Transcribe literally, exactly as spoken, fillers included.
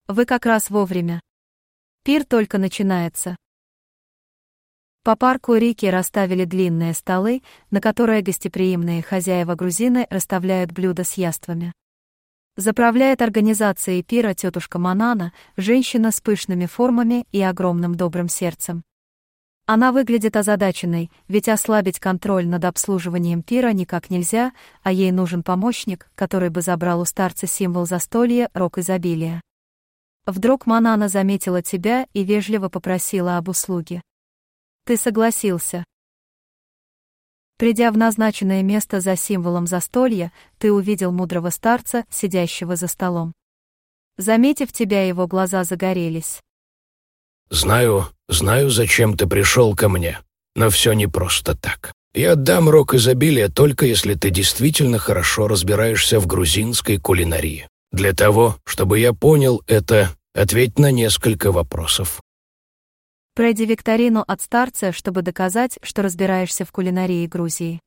Вы как раз вовремя. Пир только начинается. По парку Рики расставили длинные столы, на которые гостеприимные хозяева-грузины расставляют блюда с яствами. Заправляет организацией пира тетушка Манана, женщина с пышными формами и огромным добрым сердцем. Она выглядит озадаченной, ведь ослабить контроль над обслуживанием пира никак нельзя, а ей нужен помощник, который бы забрал у старца символ застолья, рог изобилия. Вдруг Манана заметила тебя и вежливо попросила об услуге. Ты согласился. Придя в назначенное место за символом застолья, ты увидел мудрого старца, сидящего за столом. Заметив тебя, его глаза загорелись. «Знаю, знаю, зачем ты пришел ко мне, но все не просто так. Я отдам рог изобилия только если ты действительно хорошо разбираешься в грузинской кулинарии. Для того, чтобы я понял это, ответь на несколько вопросов». Пройди викторину от старца, чтобы доказать, что разбираешься в кулинарии Грузии.